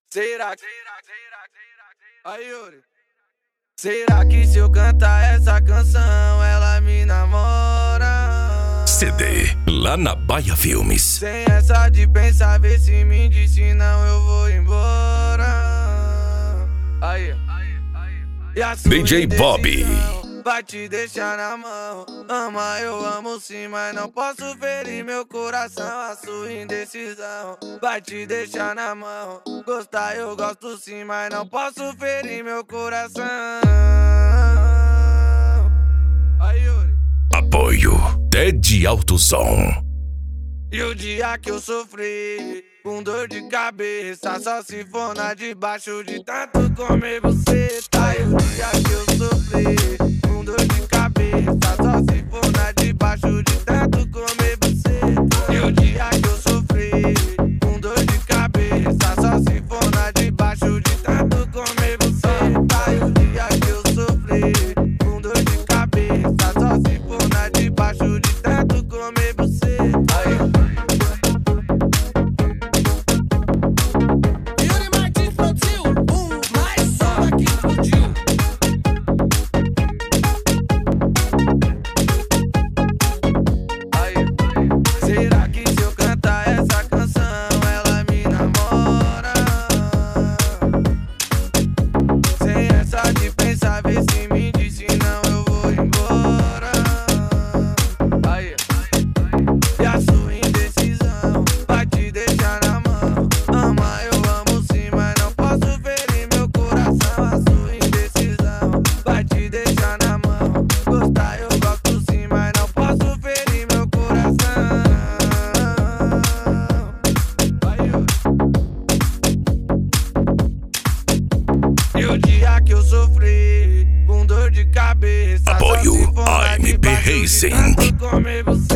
Será que... Aí, Yuri. Será que se eu cantar essa canção ela me namora? CD lá na Baia Filmes. Sem essa de pensar, vê se me diz, senão eu vou embora. Aí. E a sua DJ Bobby vai te deixar na mão. Ama, eu amo sim, mas não posso ferir meu coração. A sua indecisão vai te deixar na mão. Gostar eu gosto sim, mas não posso ferir meu coração. Aí, Yuri. Apoio Ted Alto Som. E o dia que eu sofri com dor de cabeça, só se for na debaixo de tanto comer você, tá? E o dia que eu sofri com dor de cabeça, só se for na debaixo de tanto comer você, tá? E o dia que eu sofri com dor de cabeça, só se for na debaixo de tanto comer você, tá? E o dia que eu sofri com dor de cabeça, só se for na debaixo de tanto comer você, tá? Será que se eu cantar essa canção ela me namora? Sem essa de pensar, vê se me diz, senão eu vou embora. Aí. E a sua indecisão vai te deixar na mão. Ama, eu amo sim, mas não posso ferir meu coração. A sua indecisão vai te deixar na mão. Gostar eu gosto sim, mas não posso ferir meu coração. E o dia que eu sofri com dor de cabeça, Apoio só se for na AMP debaixo de Racing. tanto comer você.